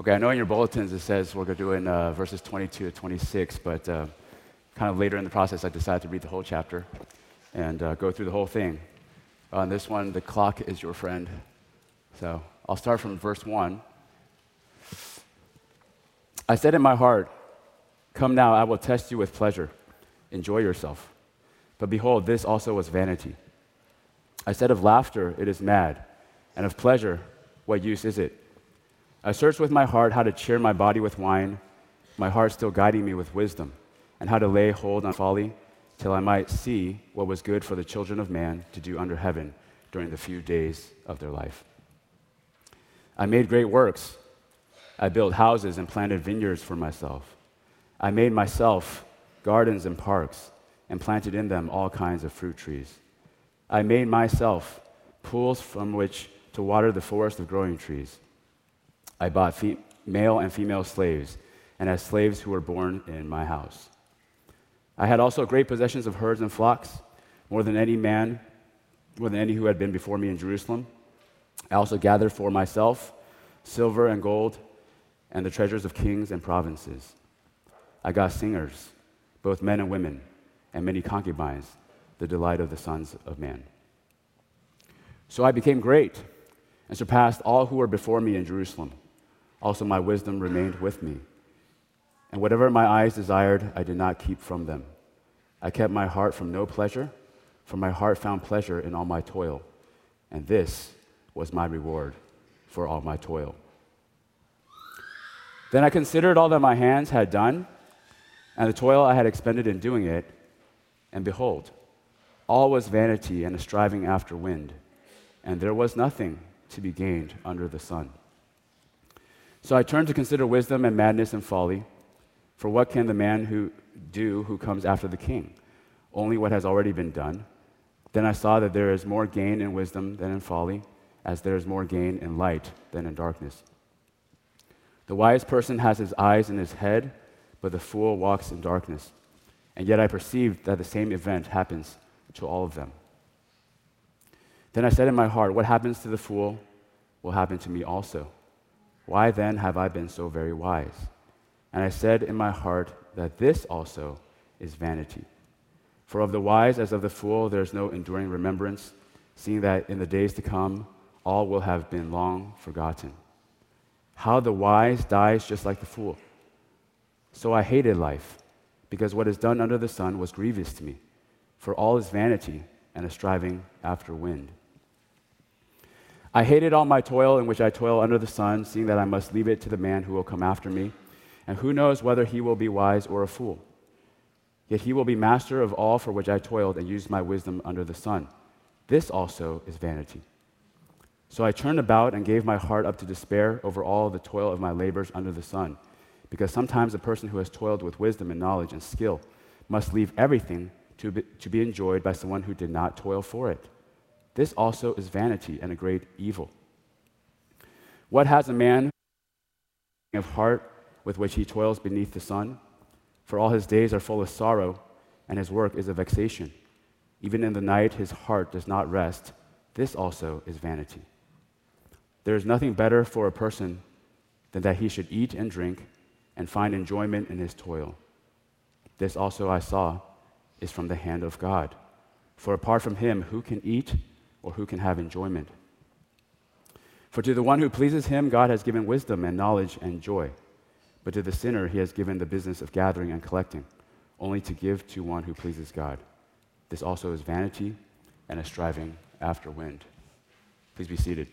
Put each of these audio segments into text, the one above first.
Okay, I know in your bulletins it says we're doing verses 22 to 26, but kind of later in the process I decided to read the whole chapter and go through the whole thing. On this one, the clock is your friend. So I'll start from verse 1. I said in my heart, "Come now, I will test you with pleasure. Enjoy yourself." But behold, this also was vanity. I said of laughter, "It is mad," and of pleasure, "What use is it?" I searched with my heart how to cheer my body with wine, my heart still guiding me with wisdom, and how to lay hold on folly, till I might see what was good for the children of man to do under heaven during the few days of their life. I made great works. I built houses and planted vineyards for myself. I made myself gardens and parks, and planted in them all kinds of fruit trees. I made myself pools from which to water the forest of growing trees. I bought male and female slaves, and had slaves who were born in my house. I had also great possessions of herds and flocks, more than any who had been before me in Jerusalem. I also gathered for myself silver and gold, and the treasures of kings and provinces. I got singers, both men and women, and many concubines, the delight of the sons of man. So I became great and surpassed all who were before me in Jerusalem. Also my wisdom remained with me. And whatever my eyes desired, I did not keep from them. I kept my heart from no pleasure, for my heart found pleasure in all my toil. And this was my reward for all my toil. Then I considered all that my hands had done, and the toil I had expended in doing it, and behold, all was vanity and a striving after wind, and there was nothing to be gained under the sun. So I turned to consider wisdom and madness and folly. For what can the man who comes after the king? Only what has already been done. Then I saw that there is more gain in wisdom than in folly, as there is more gain in light than in darkness. The wise person has his eyes in his head, but the fool walks in darkness. And yet I perceived that the same event happens to all of them. Then I said in my heart, what happens to the fool will happen to me also. Why then have I been so very wise? And I said in my heart that this also is vanity. For of the wise as of the fool there is no enduring remembrance, seeing that in the days to come all will have been long forgotten. How the wise dies just like the fool. So I hated life, because what is done under the sun was grievous to me, for all is vanity and a striving after wind. I hated all my toil in which I toil under the sun, seeing that I must leave it to the man who will come after me, and who knows whether he will be wise or a fool. Yet he will be master of all for which I toiled and used my wisdom under the sun. This also is vanity. So I turned about and gave my heart up to despair over all the toil of my labors under the sun, because sometimes a person who has toiled with wisdom and knowledge and skill must leave everything to be enjoyed by someone who did not toil for it. This also is vanity and a great evil. What has a man of heart with which he toils beneath the sun? For all his days are full of sorrow, and his work is a vexation. Even in the night his heart does not rest. This also is vanity. There is nothing better for a person than that he should eat and drink and find enjoyment in his toil. This also I saw is from the hand of God. For apart from him, who can eat or who can have enjoyment? For to the one who pleases him, God has given wisdom and knowledge and joy. But to the sinner, he has given the business of gathering and collecting, only to give to one who pleases God. This also is vanity and a striving after wind. Please be seated.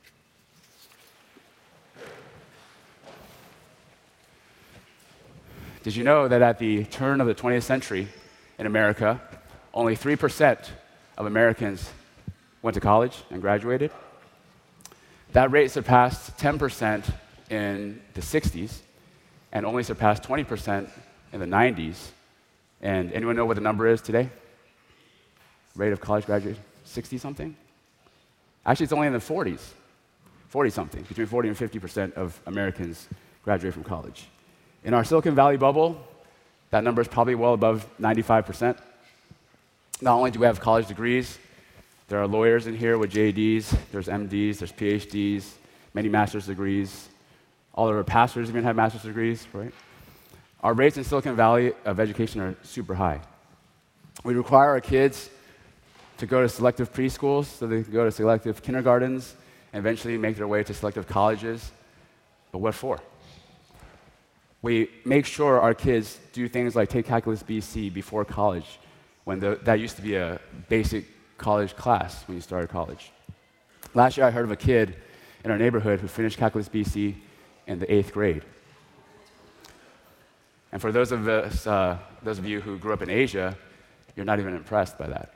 Did you know that at the turn of the 20th century in America, only 3% of Americans went to college and graduated? That rate surpassed 10% in the 60s and only surpassed 20% in the 90s. And anyone know what the number is today? Rate of college graduation? 60-something? Actually, it's only in the 40s. 40-something. Between 40 and 50% of Americans graduate from college. In our Silicon Valley bubble, that number is probably well above 95%. Not only do we have college degrees, there are lawyers in here with JDs, there's MDs, there's PhDs, many master's degrees, All of our pastors even have master's degrees, right? Our rates in Silicon Valley of education are super high. We require our kids to go to selective preschools so they can go to selective kindergartens and eventually make their way to selective colleges. But what for? We make sure our kids do things like take Calculus BC before college, when that used to be a basic college class when you started college. Last year I heard of a kid in our neighborhood who finished Calculus BC in the 8th grade. And for those of you who grew up in Asia, you're not even impressed by that.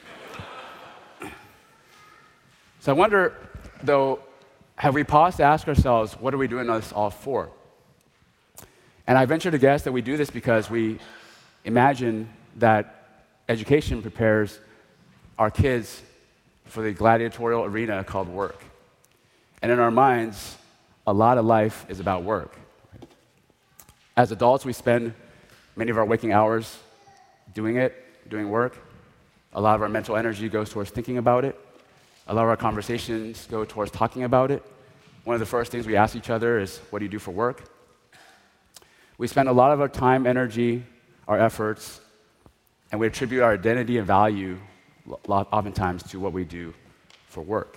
So I wonder, though, have we paused to ask ourselves, what are we doing this all for? And I venture to guess that we do this because we imagine that education prepares our kids for the gladiatorial arena called work. And in our minds, a lot of life is about work. As adults, we spend many of our waking hours doing work. A lot of our mental energy goes towards thinking about it. A lot of our conversations go towards talking about it. One of the first things we ask each other is, what do you do for work? We spend a lot of our time, energy, our efforts, and we attribute our identity and value oftentimes to what we do for work.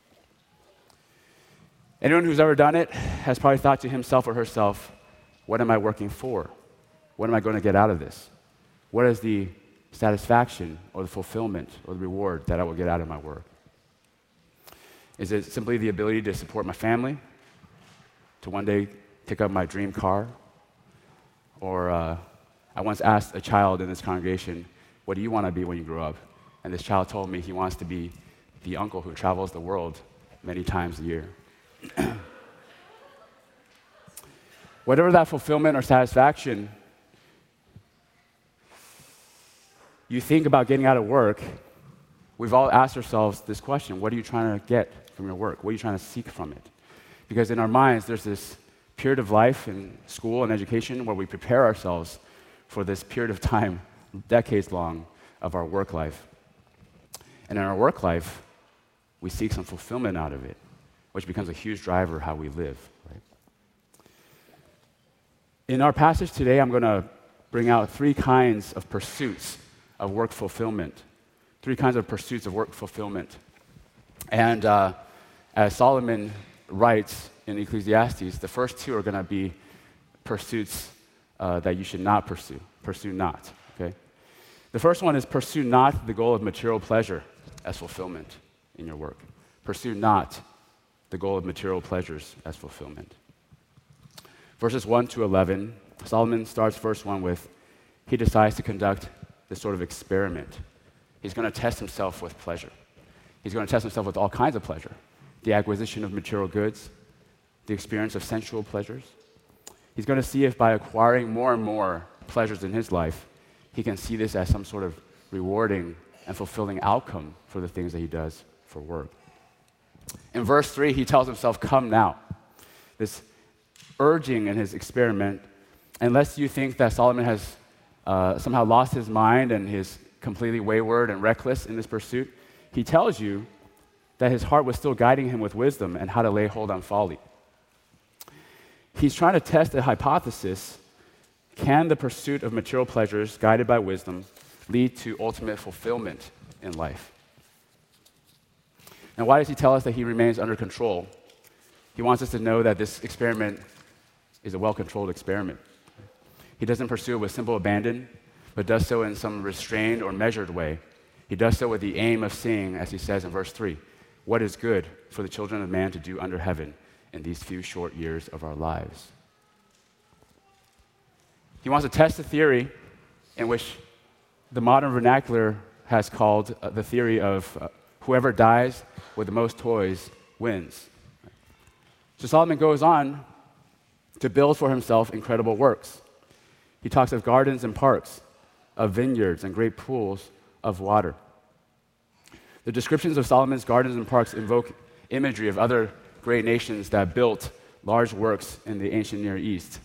Anyone who's ever done it has probably thought to himself or herself, what am I working for? What am I going to get out of this? What is the satisfaction or the fulfillment or the reward that I will get out of my work? Is it simply the ability to support my family, to one day pick up my dream car? Or I once asked a child in this congregation, what do you want to be when you grow up? And this child told me he wants to be the uncle who travels the world many times a year. Whatever that fulfillment or satisfaction you think about getting out of work, we've all asked ourselves this question: what are you trying to get from your work? What are you trying to seek from it? Because in our minds, there's this period of life in school and education where we prepare ourselves for this period of time, decades long, of our work life. And in our work life, we seek some fulfillment out of it, which becomes a huge driver of how we live. Right? In our passage today, I'm going to bring out 3 kinds of pursuits of work fulfillment. 3 kinds of pursuits of work fulfillment. And as Solomon writes in Ecclesiastes, the first 2 are going to be pursuits that you should not pursue. Pursue not, okay? The first one is pursue not the goal of material pleasure as fulfillment in your work. Pursue not the goal of material pleasures as fulfillment. Verses 1 to 11, Solomon starts verse 1 with, he decides to conduct this sort of experiment. He's going to test himself with pleasure. He's going to test himself with all kinds of pleasure. The acquisition of material goods, the experience of sensual pleasures. He's going to see if by acquiring more and more pleasures in his life, he can see this as some sort of rewarding and fulfilling outcome for the things that he does for work. In verse 3, he tells himself, come now. This urging in his experiment, unless you think that Solomon has somehow lost his mind and is completely wayward and reckless in this pursuit, he tells you that his heart was still guiding him with wisdom and how to lay hold on folly. He's trying to test a hypothesis. Can the pursuit of material pleasures, guided by wisdom, lead to ultimate fulfillment in life? Now, why does he tell us that he remains under control? He wants us to know that this experiment is a well-controlled experiment. He doesn't pursue it with simple abandon, but does so in some restrained or measured way. He does so with the aim of seeing, as he says in verse 3, what is good for the children of man to do under heaven in these few short years of our lives. He wants to test a theory in which the modern vernacular has called the theory of whoever dies with the most toys wins. So Solomon goes on to build for himself incredible works. He talks of gardens and parks, of vineyards and great pools of water. The descriptions of Solomon's gardens and parks invoke imagery of other great nations that built large works in the ancient Near East.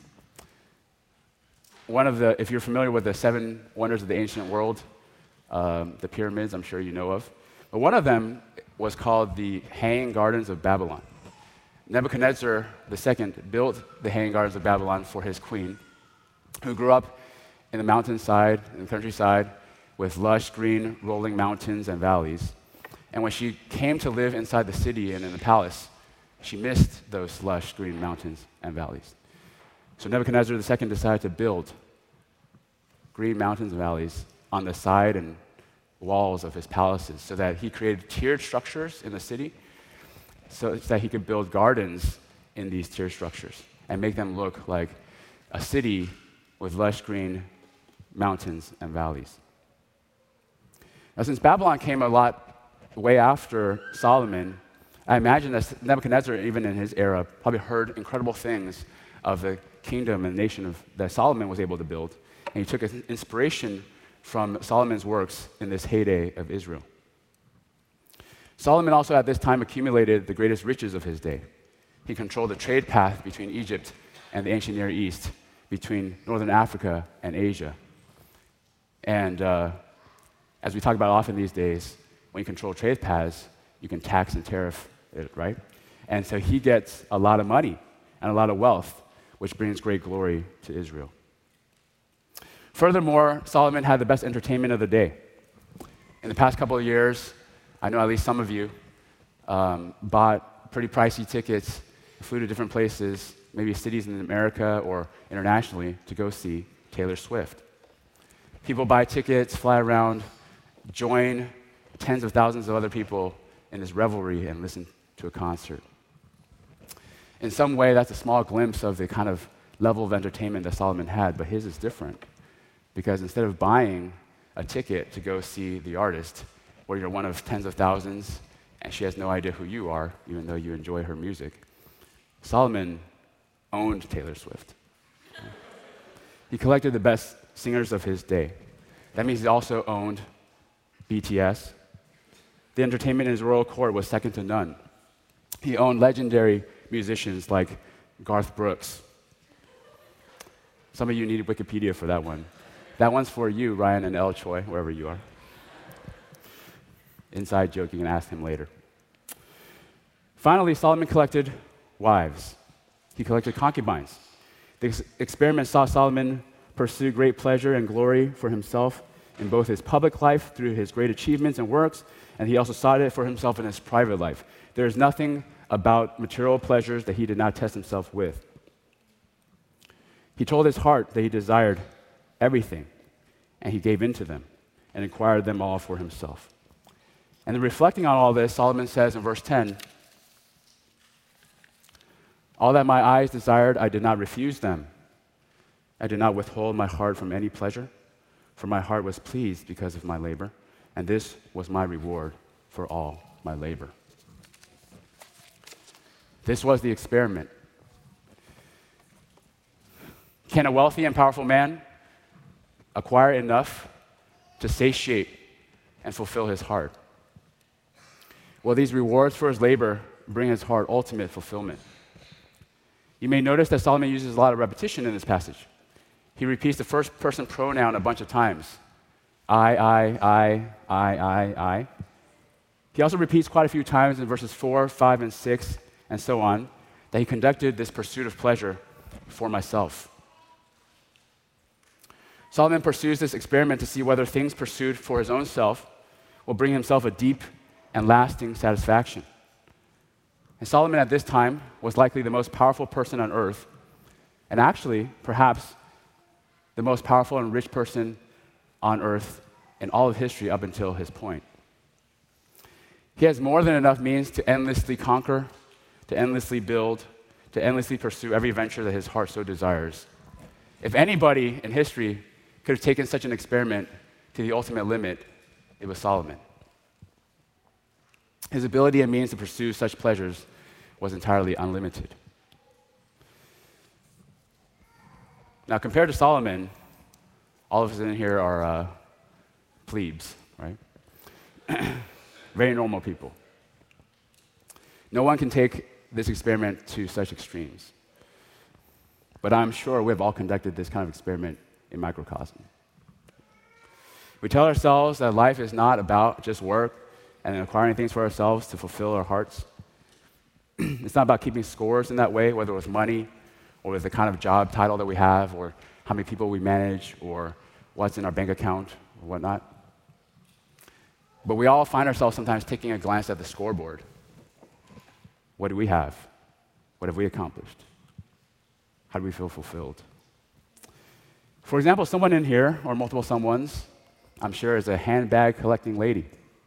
If you're familiar with the 7 wonders of the ancient world, the pyramids, I'm sure you know of, but one of them was called the Hanging Gardens of Babylon. Nebuchadnezzar II built the Hanging Gardens of Babylon for his queen, who grew up in the mountainside, in the countryside, with lush green rolling mountains and valleys. And when she came to live inside the city and in the palace, she missed those lush green mountains and valleys. So Nebuchadnezzar II decided to build green mountains and valleys on the side and walls of his palaces so that he created tiered structures in the city so that he could build gardens in these tiered structures and make them look like a city with lush green mountains and valleys. Now, since Babylon came a lot way after Solomon, I imagine that Nebuchadnezzar, even in his era, probably heard incredible things of the kingdom and nation that Solomon was able to build, and he took inspiration from Solomon's works in this heyday of Israel. Solomon also at this time accumulated the greatest riches of his day. He controlled the trade path between Egypt and the ancient Near East, between northern Africa and Asia. And as we talk about often these days, when you control trade paths, you can tax and tariff it, right? And so he gets a lot of money and a lot of wealth, which brings great glory to Israel. Furthermore, Solomon had the best entertainment of the day. In the past couple of years, I know at least some of you bought pretty pricey tickets, flew to different places, maybe cities in America or internationally, to go see Taylor Swift. People buy tickets, fly around, join tens of thousands of other people in this revelry and listen to a concert. In some way, that's a small glimpse of the kind of level of entertainment that Solomon had, but his is different. Because instead of buying a ticket to go see the artist, where you're one of tens of thousands and she has no idea who you are, even though you enjoy her music, Solomon owned Taylor Swift. He collected the best singers of his day. That means he also owned BTS. The entertainment in his royal court was second to none. He owned legendary musicians like Garth Brooks. Some of you need Wikipedia for that one. That one's for you, Ryan and El Choi, wherever you are. Inside joke, you can ask him later. Finally, Solomon collected wives. He collected concubines. The experiment saw Solomon pursue great pleasure and glory for himself in both his public life through his great achievements and works, and he also sought it for himself in his private life. There is nothing about material pleasures that he did not test himself with. He told his heart that he desired everything, and he gave in to them and acquired them all for himself. And then reflecting on all this, Solomon says in verse 10, "All that my eyes desired, I did not refuse them. I did not withhold my heart from any pleasure, for my heart was pleased because of my labor, and this was my reward for all my labor." This was the experiment. Can a wealthy and powerful man acquire enough to satiate and fulfill his heart? Well, these rewards for his labor bring his heart ultimate fulfillment. You may notice that Solomon uses a lot of repetition in this passage. He repeats the first person pronoun a bunch of times. I. He also repeats quite a few times in verses 4, 5, and 6, and so on, that he conducted this pursuit of pleasure for myself. Solomon pursues this experiment to see whether things pursued for his own self will bring himself a deep and lasting satisfaction. And Solomon at this time was likely the most powerful person on earth, and actually, perhaps, the most powerful and rich person on earth in all of history up until his point. He has more than enough means to endlessly conquer, to endlessly build, to endlessly pursue every venture that his heart so desires. If anybody in history could have taken such an experiment to the ultimate limit, it was Solomon. His ability and means to pursue such pleasures was entirely unlimited. Now, compared to Solomon, all of us in here are plebes, right? Very normal people. No one can take this experiment to such extremes. But I'm sure we've all conducted this kind of experiment in microcosm. We tell ourselves that life is not about just work and acquiring things for ourselves to fulfill our hearts. It's not about keeping scores in that way, whether with money or with the kind of job title that we have or how many people we manage or what's in our bank account or whatnot. But we all find ourselves sometimes taking a glance at the scoreboard. What do we have? What have we accomplished? How do we feel fulfilled? For example, someone in here, or multiple someones, I'm sure is a handbag collecting lady.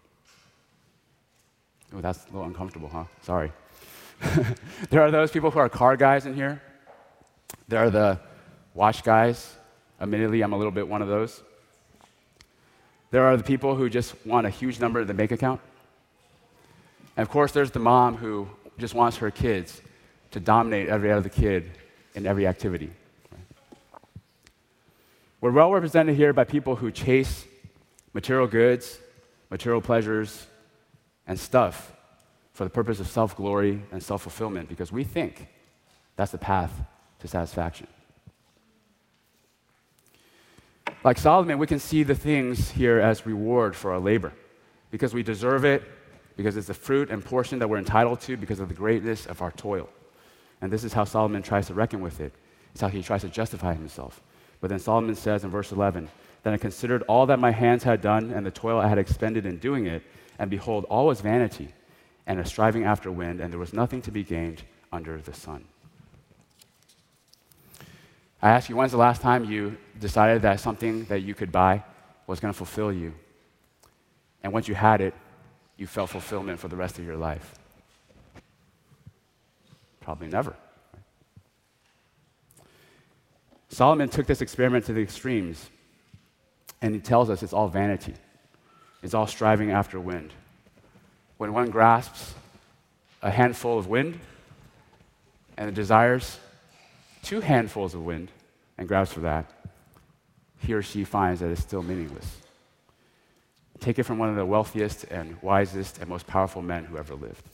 Oh, that's a little uncomfortable, huh? Sorry. There are those people who are car guys in here. There are the watch guys. Admittedly, I'm a little bit one of those. There are the people who just want a huge number in the bank account. And of course, there's the mom who just wants her kids to dominate every other kid in every activity. We're well represented here by people who chase material goods, material pleasures, and stuff for the purpose of self-glory and self-fulfillment because we think that's the path to satisfaction. Like Solomon, we can see the things here as reward for our labor because we deserve it, because it's the fruit and portion that we're entitled to because of the greatness of our toil. And this is how Solomon tries to reckon with it. It's how he tries to justify himself. But then Solomon says in verse 11, "Then I considered all that my hands had done and the toil I had expended in doing it, and behold, all was vanity and a striving after wind, and there was nothing to be gained under the sun." I ask you, when's the last time you decided that something that you could buy was going to fulfill you? And once you had it, you felt fulfillment for the rest of your life? Probably never. Solomon took this experiment to the extremes, and he tells us it's all vanity. It's all striving after wind. When one grasps a handful of wind and desires 2 handfuls of wind and grabs for that, he or she finds that it's still meaningless. Take it from one of the wealthiest and wisest and most powerful men who ever lived.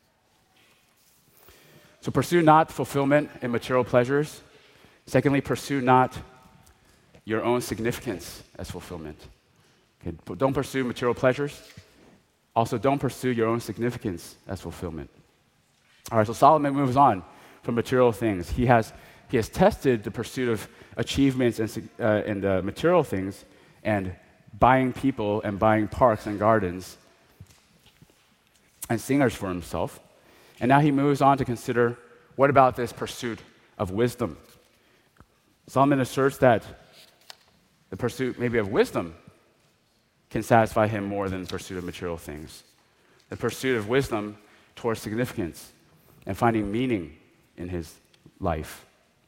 So pursue not fulfillment in material pleasures. Secondly, pursue not your own significance as fulfillment. Okay, don't pursue material pleasures. Also, don't pursue your own significance as fulfillment. All right, so Solomon moves on from material things. He has tested the pursuit of achievements and material things and buying people and buying parks and gardens and singers for himself. And now he moves on to consider, what about this pursuit of wisdom? Solomon asserts that the pursuit maybe of wisdom can satisfy him more than the pursuit of material things. The pursuit of wisdom towards significance and finding meaning in his life.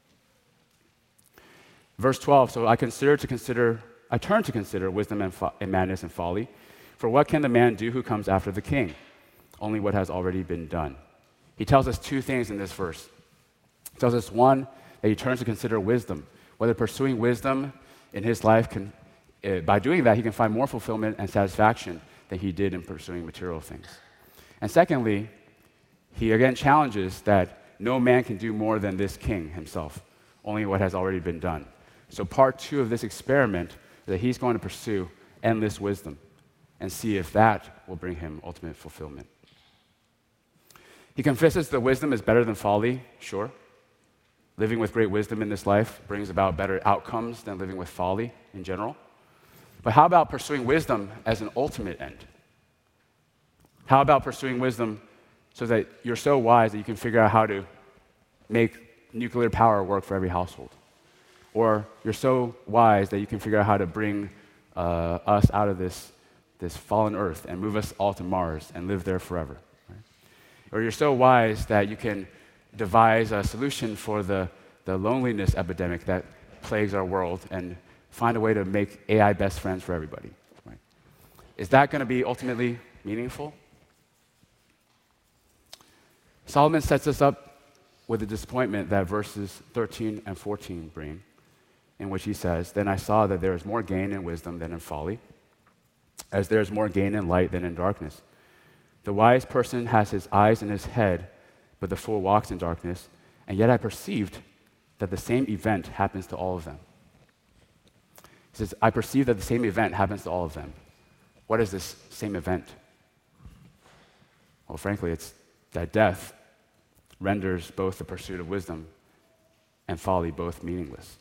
Verse 12, so I turn to consider wisdom and madness and folly. For what can the man do who comes after the king? Only what has already been done. He tells us 2 things in this verse. He tells us, one, that he turns to consider wisdom. Whether pursuing wisdom in his life by doing that, he can find more fulfillment and satisfaction than he did in pursuing material things. And secondly, he again challenges that no man can do more than this king himself, only what has already been done. So part 2 of this experiment is that he's going to pursue endless wisdom and see if that will bring him ultimate fulfillment. He confesses that wisdom is better than folly, sure. Living with great wisdom in this life brings about better outcomes than living with folly in general. But how about pursuing wisdom as an ultimate end? How about pursuing wisdom so that you're so wise that you can figure out how to make nuclear power work for every household? Or you're so wise that you can figure out how to bring us out of this fallen earth and move us all to Mars and live there forever. Right? Or you're so wise that you can devise a solution for the loneliness epidemic that plagues our world and find a way to make AI best friends for everybody. Right? Is that going to be ultimately meaningful? Solomon sets us up with the disappointment that verses 13 and 14 bring, in which he says, "Then I saw that there is more gain in wisdom than in folly, as there is more gain in light than in darkness. The wise person has his eyes in his head, but the fool walks in darkness, and yet I perceived that the same event happens to all of them." He says, I perceive that the same event happens to all of them. What is this same event? Well, frankly, it's that death renders both the pursuit of wisdom and folly both meaningless.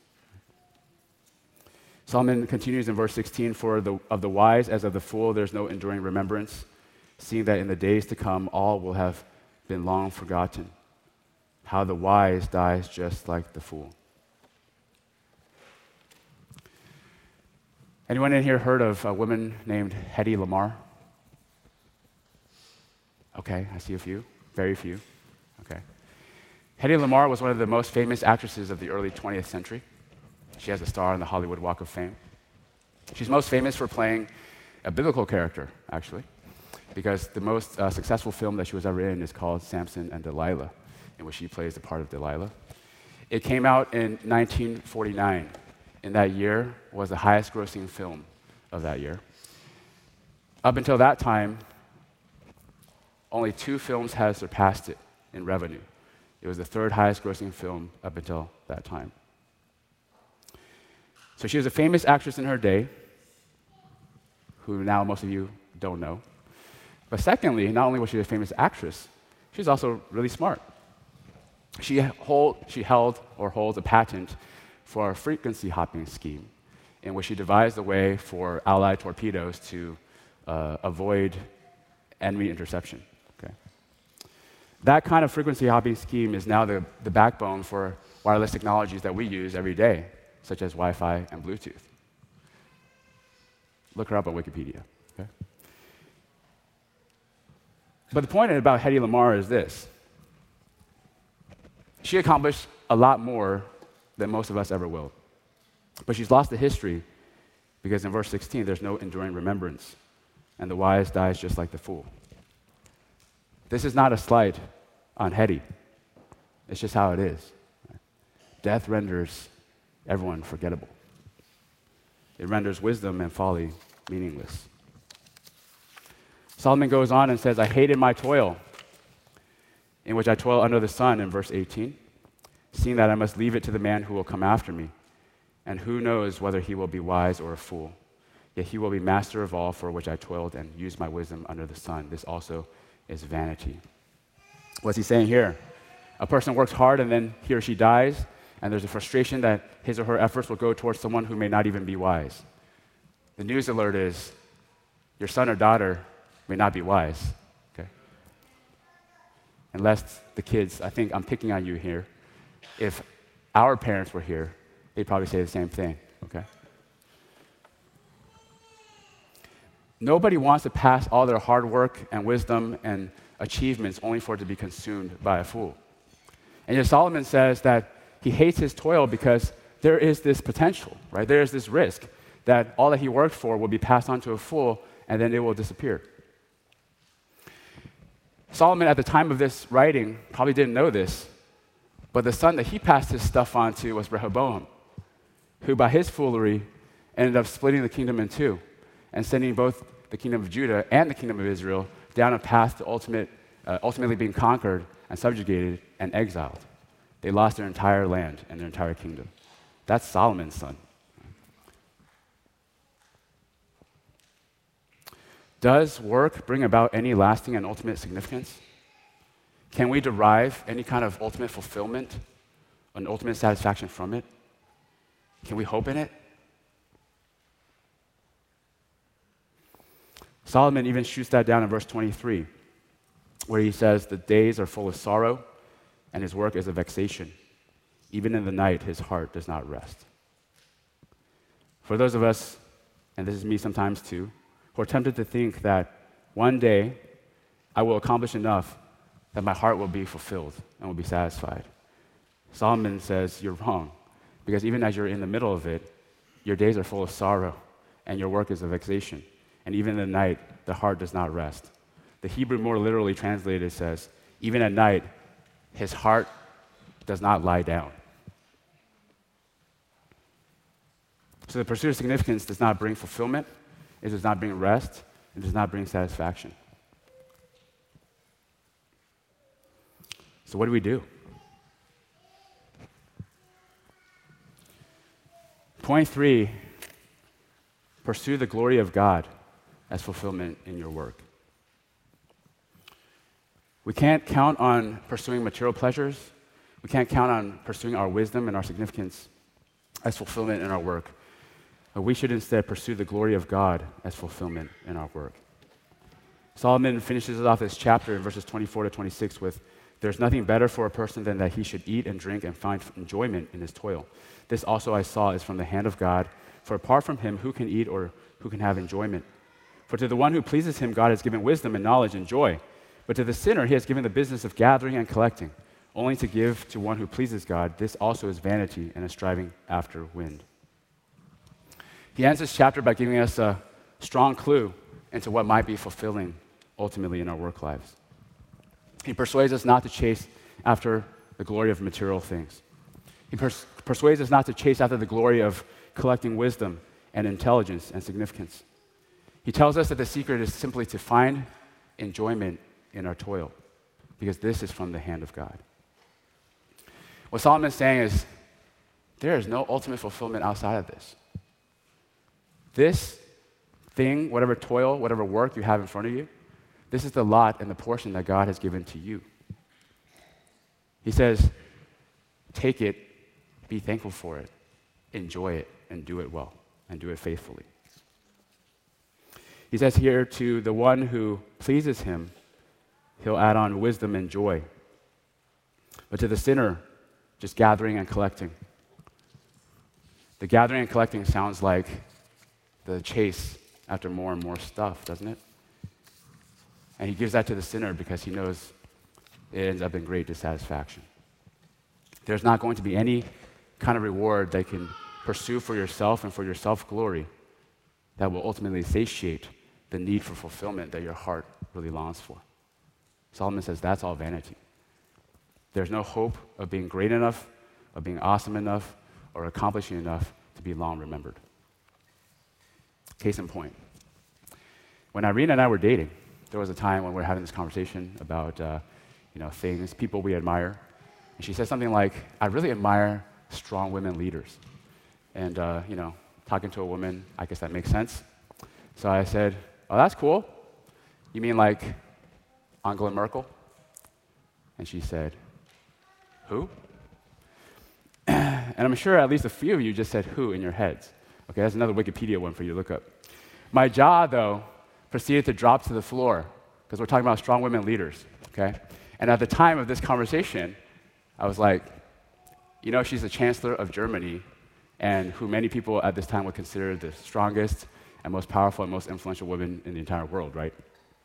Solomon continues in verse 16, for of the wise as of the fool there's no enduring remembrance, seeing that in the days to come all will have been long forgotten. How the wise dies just like the fool. Anyone in here heard of a woman named Hedy Lamarr? Okay, I see a few. Very few. Okay. Hedy Lamarr was one of the most famous actresses of the early 20th century. She has a star on the Hollywood Walk of Fame. She's most famous for playing a biblical character, actually, because the most successful film that she was ever in is called Samson and Delilah, in which she plays the part of Delilah. It came out in 1949. In that year was the highest grossing film of that year. Up until that time, only 2 films had surpassed it in revenue. It was the 3rd highest grossing film up until that time. So she was a famous actress in her day, who now most of you don't know. But secondly, not only was she a famous actress, she was also really smart. She held or holds a patent for a frequency hopping scheme in which she devised a way for Allied torpedoes to avoid enemy interception. Okay? That kind of frequency hopping scheme is now the backbone for wireless technologies that we use every day, such as Wi-Fi and Bluetooth. Look her up on Wikipedia. Okay? But the point about Hedy Lamarr is this. She accomplished a lot more than most of us ever will. But she's lost the history because in verse 16, there's no enduring remembrance, and the wise dies just like the fool. This is not a slight on Hedy. It's just how it is. Death renders everyone forgettable. It renders wisdom and folly meaningless. Solomon goes on and says, I hated my toil, in which I toil under the sun, in verse 18, seeing that I must leave it to the man who will come after me, and who knows whether he will be wise or a fool. Yet he will be master of all for which I toiled and used my wisdom under the sun. This also is vanity. What's he saying here? A person works hard and then he or she dies, and there's a frustration that his or her efforts will go towards someone who may not even be wise. The news alert is, your son or daughter may not be wise, okay? Unless the kids, I think I'm picking on you here. If our parents were here, they'd probably say the same thing, okay? Nobody wants to pass all their hard work and wisdom and achievements only for it to be consumed by a fool. And yet Solomon says that he hates his toil because there is this potential, right? There is this risk that all that he worked for will be passed on to a fool and then it will disappear. Solomon, at the time of this writing, probably didn't know this, but the son that he passed his stuff on to was Rehoboam, who by his foolery ended up splitting the kingdom in two and sending both the kingdom of Judah and the kingdom of Israel down a path to ultimately being conquered and subjugated and exiled. They lost their entire land and their entire kingdom. That's Solomon's son. Does work bring about any lasting and ultimate significance? Can we derive any kind of ultimate fulfillment, an ultimate satisfaction from it? Can we hope in it? Solomon even shoots that down in verse 23, where he says, the days are full of sorrow, and his work is a vexation. Even in the night, his heart does not rest. For those of us, and this is me sometimes too, who are tempted to think that one day I will accomplish enough that my heart will be fulfilled and will be satisfied. Solomon says you're wrong, because even as you're in the middle of it, your days are full of sorrow, and your work is a vexation. And even in the night, the heart does not rest. The Hebrew more literally translated says, even at night, his heart does not lie down. So the pursuit of significance does not bring fulfillment, it does not bring rest, it does not bring satisfaction. So what do we do? Point 3, pursue the glory of God as fulfillment in your work. We can't count on pursuing material pleasures. We can't count on pursuing our wisdom and our significance as fulfillment in our work. But we should instead pursue the glory of God as fulfillment in our work. Solomon finishes off this chapter in verses 24 to 26 with, "There's nothing better for a person than that he should eat and drink and find enjoyment in his toil. This also I saw is from the hand of God, for apart from him, who can eat or who can have enjoyment? For to the one who pleases him, God has given wisdom and knowledge and joy. But to the sinner, he has given the business of gathering and collecting, only to give to one who pleases God. This also is vanity and a striving after wind." He ends this chapter by giving us a strong clue into what might be fulfilling ultimately in our work lives. He persuades us not to chase after the glory of material things. He persuades us not to chase after the glory of collecting wisdom and intelligence and significance. He tells us that the secret is simply to find enjoyment in our toil, because this is from the hand of God. What Solomon is saying is, there is no ultimate fulfillment outside of this. This thing, whatever toil, whatever work you have in front of you, this is the lot and the portion that God has given to you. He says, take it, be thankful for it, enjoy it, and do it well, and do it faithfully. He says here, to the one who pleases him, he'll add on wisdom and joy. But to the sinner, just gathering and collecting. The gathering and collecting sounds like the chase after more and more stuff, doesn't it? And he gives that to the sinner because he knows it ends up in great dissatisfaction. There's not going to be any kind of reward that you can pursue for yourself and for your self-glory that will ultimately satiate the need for fulfillment that your heart really longs for. Solomon says that's all vanity. There's no hope of being great enough, of being awesome enough, or accomplishing enough to be long remembered. Case in point. When Irene and I were dating, there was a time when we were having this conversation about things, people we admire. And she said something like, "I really admire strong women leaders." And, talking to a woman, I guess that makes sense. So I said, "Oh, that's cool. You mean like Angela Merkel?" And she said, "Who?" And I'm sure at least a few of you just said "who" in your heads. Okay, that's another Wikipedia one for you to look up. My jaw, though, proceeded to drop to the floor because we're talking about strong women leaders, okay? And at the time of this conversation, I was like, she's the Chancellor of Germany, and who many people at this time would consider the strongest and most powerful and most influential woman in the entire world, right?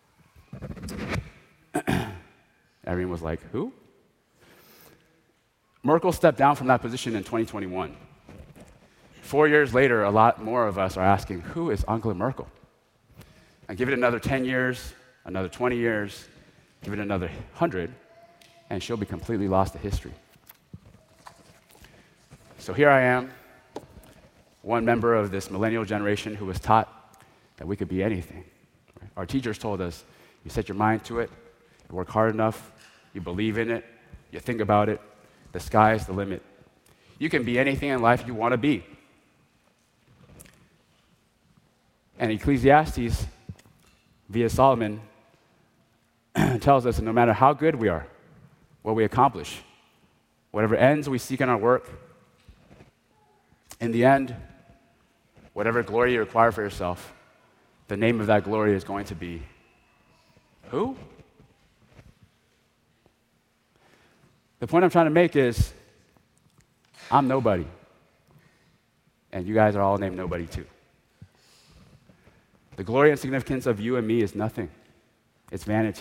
Everyone was like, "Who?" Merkel stepped down from that position in 2021. 4 years later, a lot more of us are asking, who is Angela Merkel? And give it another 10 years, another 20 years, give it another 100, and she'll be completely lost to history. So here I am, one member of this millennial generation who was taught that we could be anything. Right? Our teachers told us, you set your mind to it, you work hard enough, you believe in it, you think about it, the sky is the limit. You can be anything in life you want to be. And Ecclesiastes, via Solomon, tells us that no matter how good we are, what we accomplish, whatever ends we seek in our work, in the end, whatever glory you require for yourself, the name of that glory is going to be who? The point I'm trying to make is, I'm nobody. And you guys are all named nobody too. The glory and significance of you and me is nothing. It's vanity.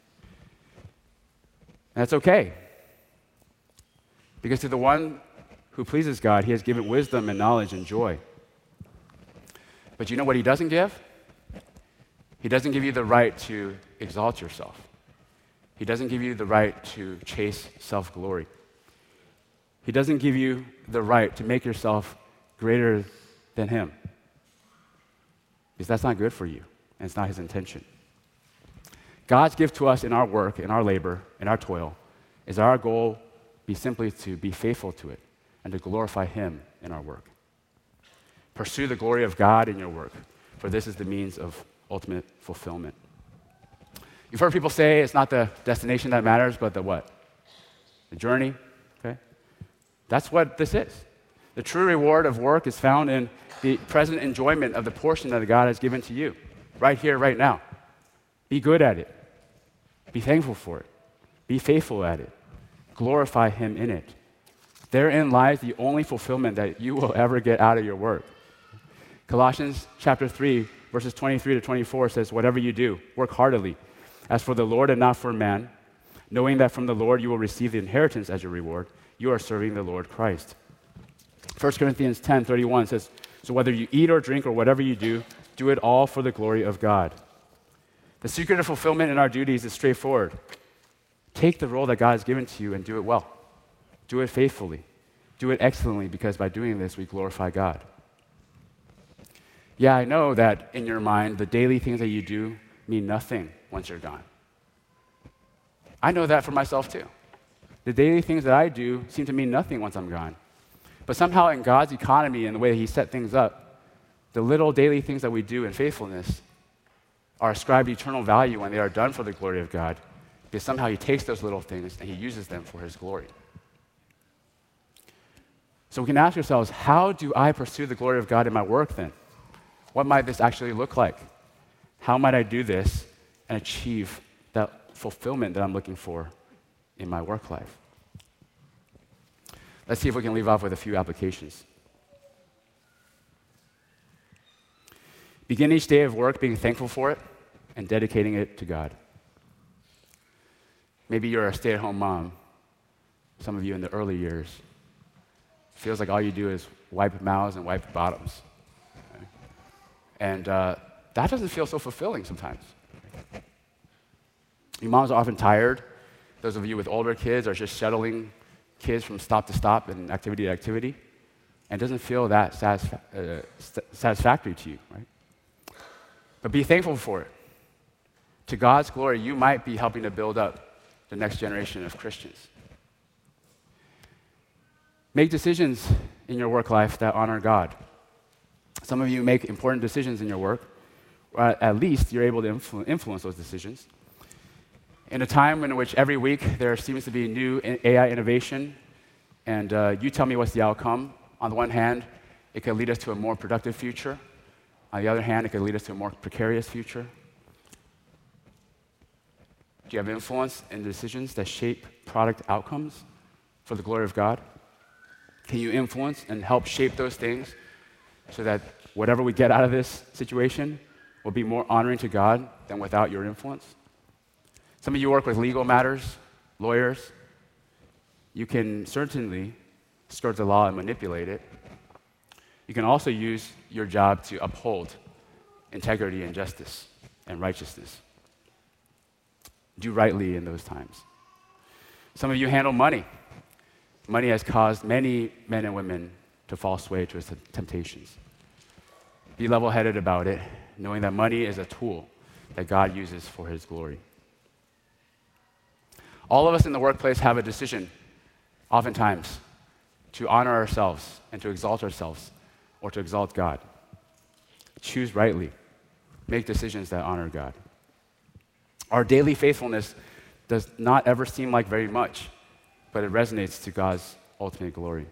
And that's okay. Because to the one who pleases God, he has given wisdom and knowledge and joy. But you know what he doesn't give? He doesn't give you the right to exalt yourself. He doesn't give you the right to chase self-glory. He doesn't give you the right to make yourself greater than him. Because that's not good for you, and it's not his intention. God's gift to us in our work, in our labor, in our toil, is our goal be simply to be faithful to it and to glorify him in our work. Pursue the glory of God in your work, for this is the means of ultimate fulfillment. You've heard people say it's not the destination that matters, but the what? The journey, okay? That's what this is. The true reward of work is found in the present enjoyment of the portion that God has given to you, right here, right now. Be good at it. Be thankful for it. Be faithful at it. Glorify Him in it. Therein lies the only fulfillment that you will ever get out of your work. Colossians chapter 3, verses 23 to 24 says, "Whatever you do, work heartily, as for the Lord and not for man, knowing that from the Lord you will receive the inheritance as your reward. You are serving the Lord Christ." 1 Corinthians 10:31 says, "So whether you eat or drink or whatever you do it all for the glory of God." The secret of fulfillment in our duties is straightforward. Take the role that God has given to you and do it well. Do it faithfully. Do it excellently, because by doing this, we glorify God. Yeah, I know that in your mind, the daily things that you do mean nothing once you're gone. I know that for myself too. The daily things that I do seem to mean nothing once I'm gone. But somehow in God's economy and the way that He set things up, the little daily things that we do in faithfulness are ascribed eternal value when they are done for the glory of God, because somehow He takes those little things and He uses them for His glory. So we can ask ourselves, how do I pursue the glory of God in my work then? What might this actually look like? How might I do this and achieve that fulfillment that I'm looking for in my work life? Let's see if we can leave off with a few applications. Begin each day of work being thankful for it and dedicating it to God. Maybe you're a stay-at-home mom. Some of you in the early years. Feels like all you do is wipe mouths and wipe bottoms. Okay? And that doesn't feel so fulfilling sometimes. Your moms are often tired. Those of you with older kids are just shuttling kids from stop to stop and activity to activity. And it doesn't feel that satisfactory to you, right? But be thankful for it. To God's glory, you might be helping to build up the next generation of Christians. Make decisions in your work life that honor God. Some of you make important decisions in your work, or at least you're able to influence those decisions. In a time in which every week there seems to be new AI innovation, and you tell me what's the outcome. On the one hand, it could lead us to a more productive future. On the other hand, it could lead us to a more precarious future. Do you have influence in decisions that shape product outcomes for the glory of God? Can you influence and help shape those things so that whatever we get out of this situation will be more honoring to God than without your influence? Some of you work with legal matters, lawyers. You can certainly skirt the law and manipulate it. You can also use your job to uphold integrity and justice and righteousness. Do rightly in those times. Some of you handle money. Money has caused many men and women to fall sway to its temptations. Be level-headed about it, knowing that money is a tool that God uses for His glory. All of us in the workplace have a decision, oftentimes, to honor ourselves and to exalt ourselves or to exalt God. Choose rightly. Make decisions that honor God. Our daily faithfulness does not ever seem like very much, but it resonates to God's ultimate glory.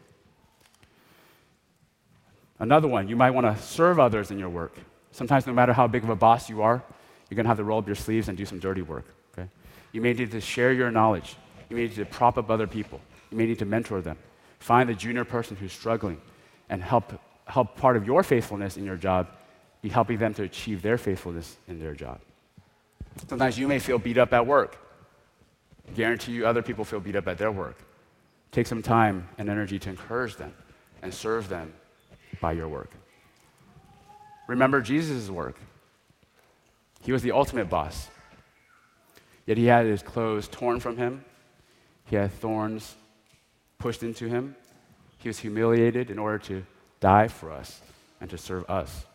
Another one, you might want to serve others in your work. Sometimes no matter how big of a boss you are, you're going to have to roll up your sleeves and do some dirty work. Okay? You may need to share your knowledge. You may need to prop up other people. You may need to mentor them. Find the junior person who's struggling and help part of your faithfulness in your job be helping them to achieve their faithfulness in their job. Sometimes you may feel beat up at work. Guarantee you other people feel beat up at their work. Take some time and energy to encourage them and serve them by your work. Remember Jesus' work. He was the ultimate boss. Yet he had his clothes torn from him. He had thorns pushed into him. He was humiliated in order to die for us and to serve us.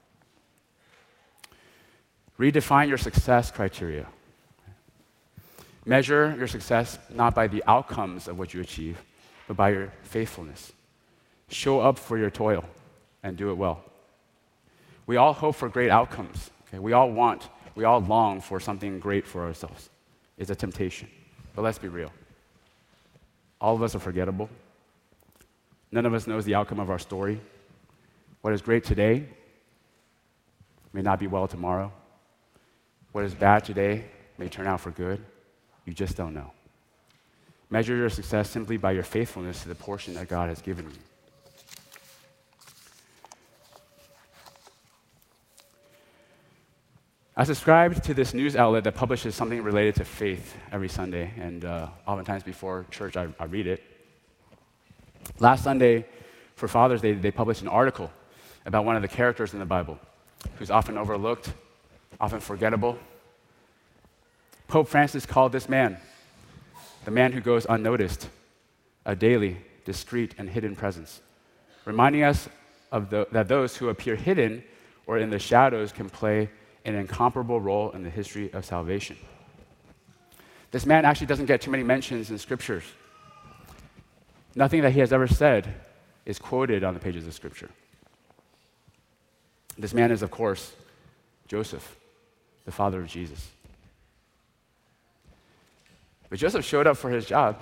Redefine your success criteria. Measure your success not by the outcomes of what you achieve, but by your faithfulness. Show up for your toil and do it well. We all hope for great outcomes. Okay? We all want we all long for something great for ourselves. It's a temptation. But let's be real. All of us are forgettable. None of us knows the outcome of our story. What is great today may not be well tomorrow. What is bad today may turn out for good. You just don't know. Measure your success simply by your faithfulness to the portion that God has given you. I subscribe to this news outlet that publishes something related to faith every Sunday, and oftentimes before church I read it. Last Sunday, for Father's Day, they published an article about one of the characters in the Bible who's often overlooked, often forgettable. Pope Francis called this man the man who goes unnoticed, a daily, discreet, and hidden presence, reminding us that those who appear hidden or in the shadows can play an incomparable role in the history of salvation. This man actually doesn't get too many mentions in scriptures. Nothing that he has ever said is quoted on the pages of Scripture. This man is, of course, Joseph, the father of Jesus. But Joseph showed up for his job.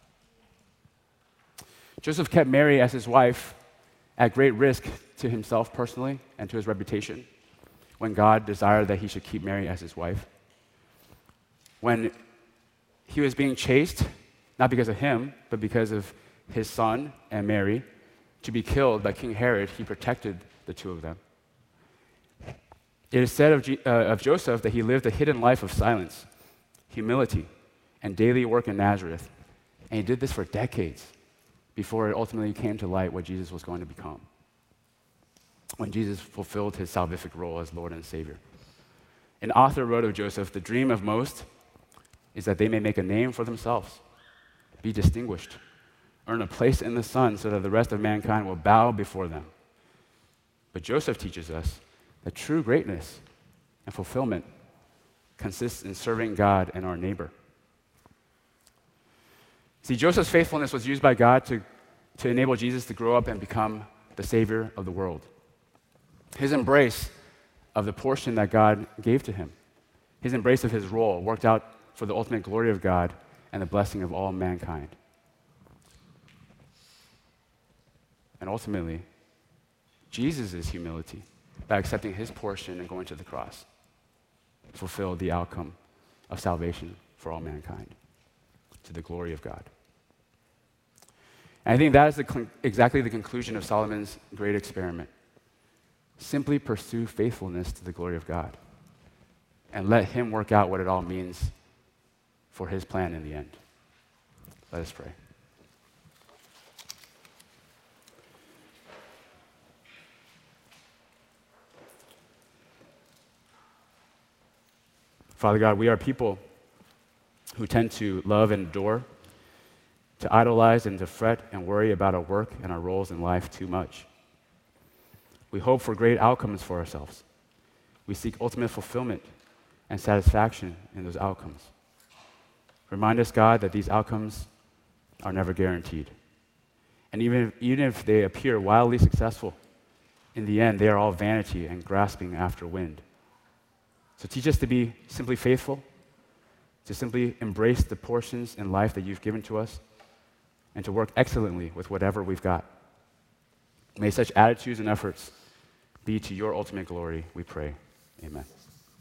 Joseph kept Mary as his wife at great risk to himself personally and to his reputation when God desired that he should keep Mary as his wife. When he was being chased, not because of him, but because of his son and Mary, to be killed by King Herod, he protected the two of them. It is said of Joseph that he lived a hidden life of silence, humility, and daily work in Nazareth. And he did this for decades before it ultimately came to light what Jesus was going to become, when Jesus fulfilled his salvific role as Lord and Savior. An author wrote of Joseph, "The dream of most is that they may make a name for themselves, be distinguished, earn a place in the sun so that the rest of mankind will bow before them." But Joseph teaches us that true greatness and fulfillment consists in serving God and our neighbor. See, Joseph's faithfulness was used by God to enable Jesus to grow up and become the Savior of the world. His embrace of the portion that God gave to him, his embrace of his role, worked out for the ultimate glory of God and the blessing of all mankind. And ultimately, Jesus' humility, by accepting his portion and going to the cross, fulfilled the outcome of salvation for all mankind, to the glory of God. And I think that is exactly the conclusion of Solomon's great experiment. Simply pursue faithfulness to the glory of God, and let him work out what it all means for his plan in the end. Let us pray. Father God, we are people who tend to love and adore, to idolize and to fret and worry about our work and our roles in life too much. We hope for great outcomes for ourselves. We seek ultimate fulfillment and satisfaction in those outcomes. Remind us, God, that these outcomes are never guaranteed. And even if they appear wildly successful, in the end, they are all vanity and grasping after wind. So teach us to be simply faithful, to simply embrace the portions in life that you've given to us, and to work excellently with whatever we've got. May such attitudes and efforts be to your ultimate glory, we pray. Amen.